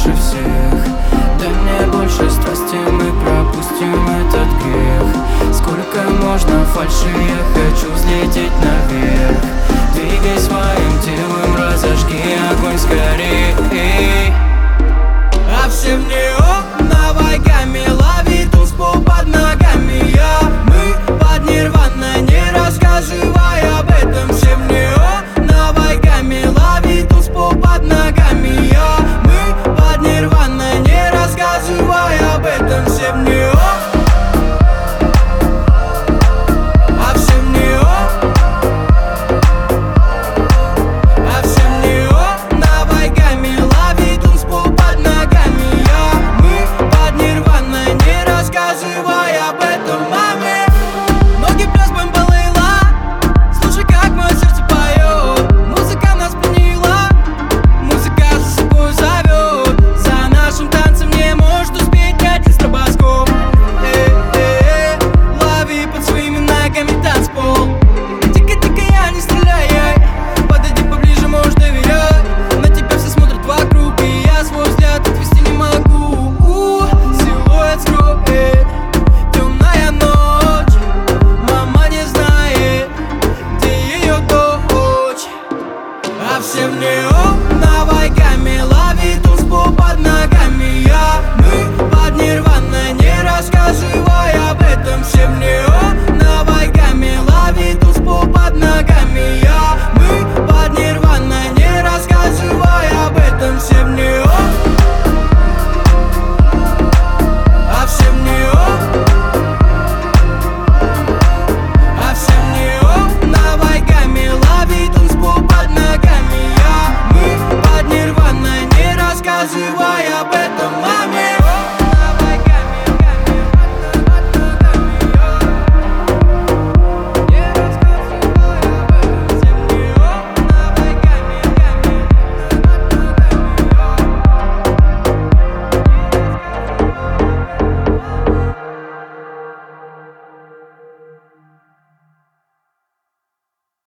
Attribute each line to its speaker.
Speaker 1: больше всех. Дай мне больше страсти, мы пропустим этот грех. Сколько можно фальши, я хочу взлететь наверх. Двигай своим телом, разожги огонь скорей.
Speaker 2: А всем неоновой гамме лови туспу под ногами. Мы под нирваной, не рассказывай.